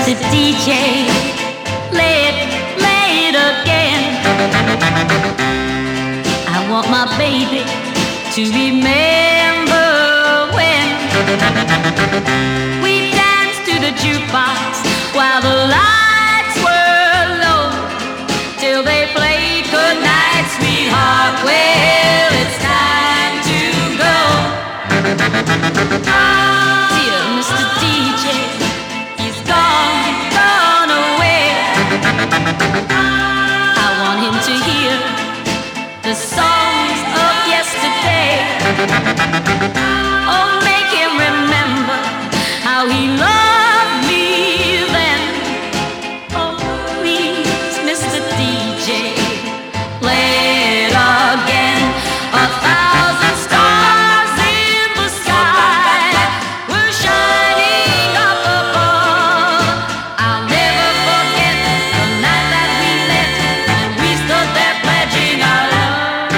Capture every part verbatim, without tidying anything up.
Mister D J, play it, play it again. I want my baby to remember when we danced to the jukebox while the lights were low, till they played good night, sweetheart. Well, it's time to go. Dear Mister D J, he's gone, gone away. I want him to hear the songs of yesterday. Oh, make him remember how he loved me then. Oh, please, Mister D J, play it again. A thousand stars in the sky were shining up above. I'll never forget the night that we met and we stood there pledging our love.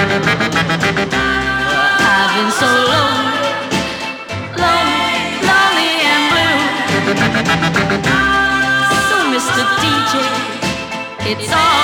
I've been so lonely, lonely, lonely and blue. So Mister D J, it's all